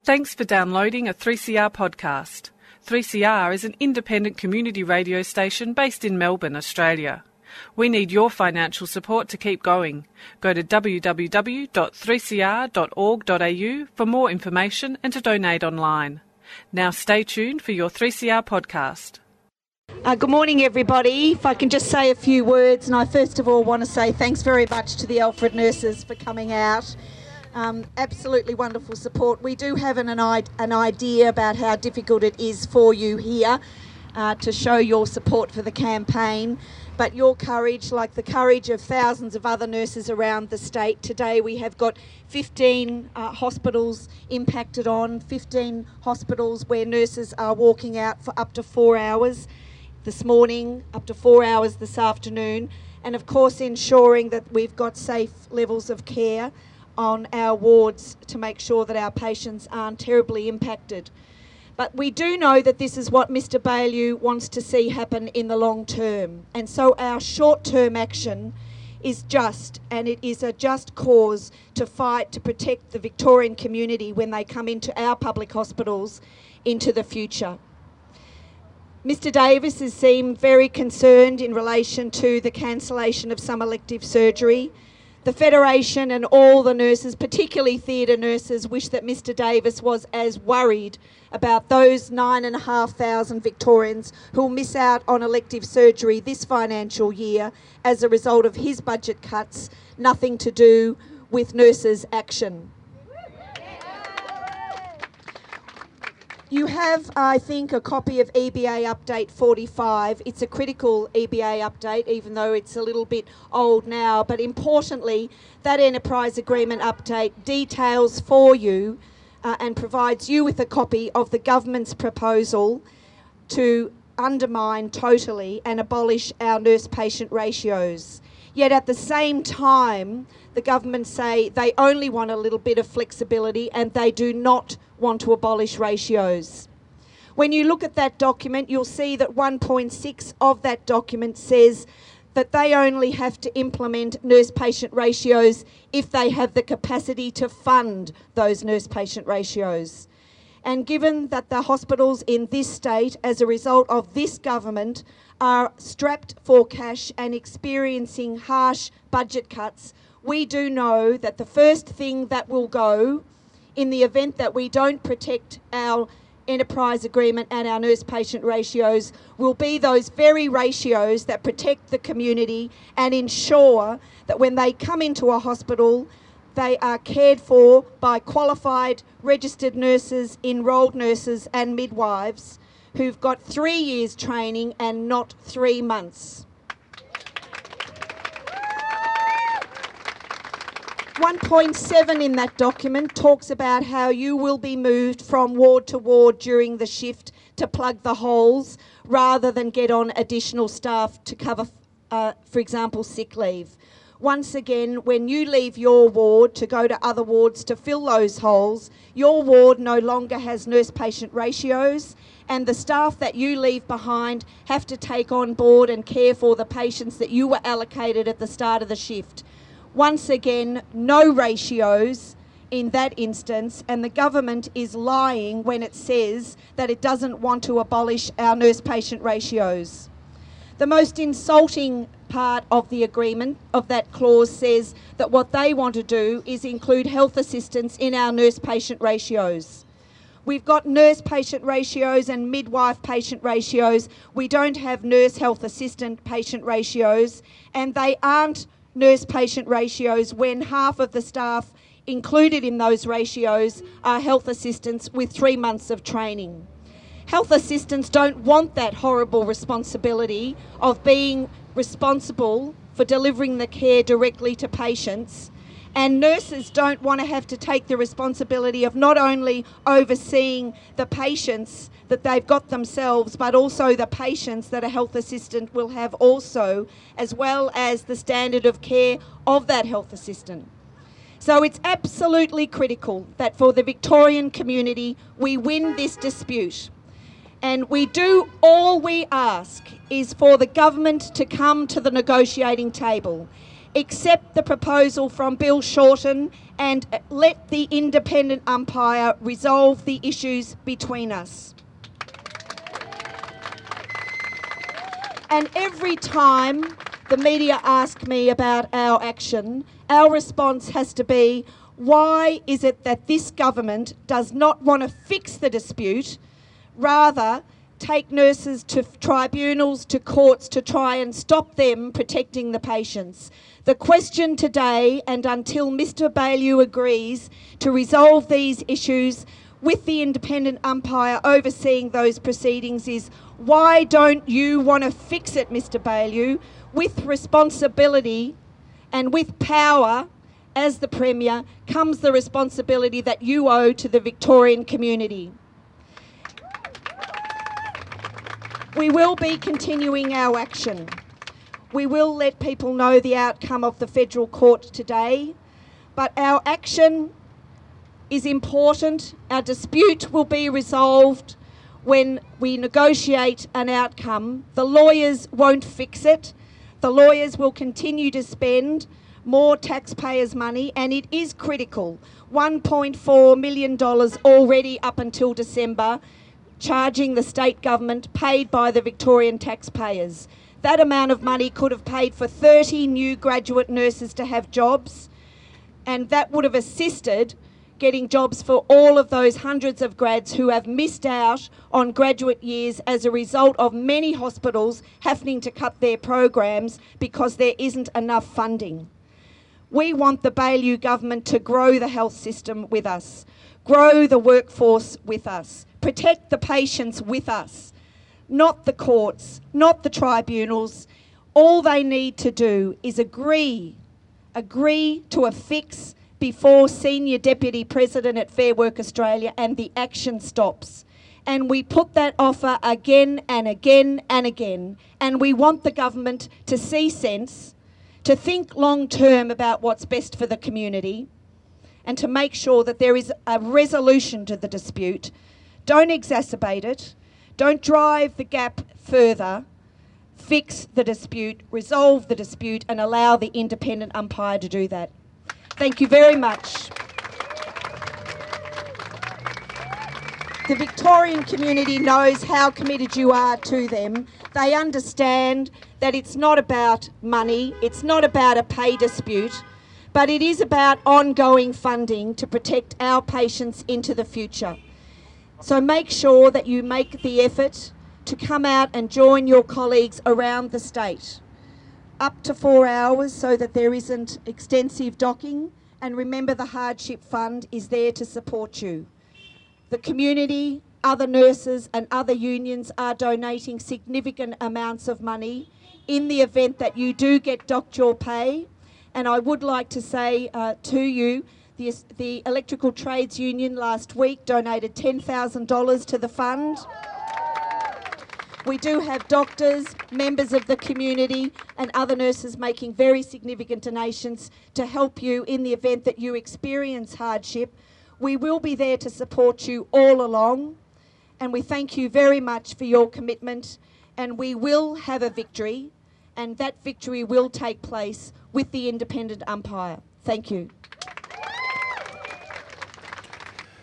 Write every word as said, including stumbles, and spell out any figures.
Thanks for downloading a three C R podcast. three C R is an independent community radio station based in Melbourne, Australia. We need your financial support to keep going. Go to w w w dot three c r dot org dot a u for more information and to donate online. Now stay tuned for your three C R podcast. Uh, good morning, everybody. If I can just say a few words, and I first of all want to say thanks very much to the Alfred nurses for coming out. Um, absolutely wonderful support. We do have an, an idea about how difficult it is for you here uh, to show your support for the campaign, but your courage, like the courage of thousands of other nurses around the state, today we have got fifteen uh, hospitals impacted on, fifteen hospitals where nurses are walking out for up to four hours this morning, up to four hours this afternoon, and of course ensuring that we've got safe levels of care on our wards to make sure that our patients aren't terribly impacted. But we do know that this is what Mr Baillieu wants to see happen in the long term. And so our short-term action is just, and it is a just cause to fight to protect the Victorian community when they come into our public hospitals into the future. Mr Davis has seemed very concerned in relation to the cancellation of some elective surgery. The Federation and all the nurses, particularly theatre nurses, wish that Mr Davis was as worried about those nine and a half thousand Victorians who will miss out on elective surgery this financial year as a result of his budget cuts, nothing to do with nurses' action. You have, I think, a copy of E B A Update forty-five. It's a critical E B A update, even though it's a little bit old now. But importantly, that enterprise agreement update details for you uh, and provides you with a copy of the government's proposal to undermine totally and abolish our nurse-patient ratios. Yet at the same time, the government say they only want a little bit of flexibility and they do not want to abolish ratios. When you look at that document, you'll see that one point six of that document says that they only have to implement nurse-patient ratios if they have the capacity to fund those nurse-patient ratios. And given that the hospitals in this state, as a result of this government, are strapped for cash and experiencing harsh budget cuts, we do know that the first thing that will go in the event that we don't protect our enterprise agreement and our nurse-patient ratios will be those very ratios that protect the community and ensure that when they come into a hospital, they are cared for by qualified registered nurses, enrolled nurses and midwives who've got three years training and not three months. one point seven in that document talks about how you will be moved from ward to ward during the shift to plug the holes rather than get on additional staff to cover, uh, for example, sick leave. Once again, when you leave your ward to go to other wards to fill those holes, your ward no longer has nurse-patient ratios, and the staff that you leave behind have to take on board and care for the patients that you were allocated at the start of the shift. Once again, no ratios in that instance, and the government is lying when it says that it doesn't want to abolish our nurse-patient ratios. The most insulting part of the agreement, of that clause, says that what they want to do is include health assistants in our nurse-patient ratios. We've got nurse-patient ratios and midwife-patient ratios. We don't have nurse-health assistant-patient ratios, and they aren't nurse-patient ratios when half of the staff included in those ratios are health assistants with three months of training. Health assistants don't want that horrible responsibility of being responsible for delivering the care directly to patients, and nurses don't want to have to take the responsibility of not only overseeing the patients that they've got themselves, but also the patients that a health assistant will have also, as well as the standard of care of that health assistant. So it's absolutely critical that for the Victorian community, we win this dispute. And we do, all we ask is for the government to come to the negotiating table, accept the proposal from Bill Shorten and let the independent umpire resolve the issues between us. And every time the media ask me about our action, our response has to be, why is it that this government does not want to fix the dispute, rather take nurses to tribunals, to courts, to try and stop them protecting the patients? The question today, and until Mr Baillieu agrees to resolve these issues with the independent umpire overseeing those proceedings, is why don't you want to fix it, Mr Baillieu, with responsibility and with power? As the Premier, comes the responsibility that you owe to the Victorian community. We will be continuing our action. We will let people know the outcome of the federal court today, but our action is important. Our dispute will be resolved when we negotiate an outcome. The lawyers won't fix it. The lawyers will continue to spend more taxpayers' money, and it is critical. one point four million dollars already up until December, charging the state government, paid by the Victorian taxpayers. That amount of money could have paid for thirty new graduate nurses to have jobs, and that would have assisted getting jobs for all of those hundreds of grads who have missed out on graduate years as a result of many hospitals having to cut their programs because there isn't enough funding. We want the Baillieu government to grow the health system with us, grow the workforce with us, protect the patients with us, not the courts, not the tribunals. All they need to do is agree, agree to a fix before Senior Deputy President at Fair Work Australia, and the action stops. And we put that offer again and again and again, and we want the government to see sense, to think long term about what's best for the community, and to make sure that there is a resolution to the dispute. Don't exacerbate it. Don't drive the gap further. Fix the dispute, resolve the dispute, and allow the independent umpire to do that. Thank you very much. The Victorian community knows how committed you are to them. They understand that it's not about money, it's not about a pay dispute, but it is about ongoing funding to protect our patients into the future. So make sure that you make the effort to come out and join your colleagues around the state. Up to four hours so that there isn't extensive docking, and remember the hardship fund is there to support you. The community, other nurses and other unions are donating significant amounts of money in the event that you do get docked your pay. And I would like to say uh, to you, the, the Electrical Trades Union last week donated ten thousand dollars to the fund. We do have doctors, members of the community and other nurses making very significant donations to help you in the event that you experience hardship. We will be there to support you all along, and we thank you very much for your commitment, and we will have a victory, and that victory will take place with the independent umpire. Thank you.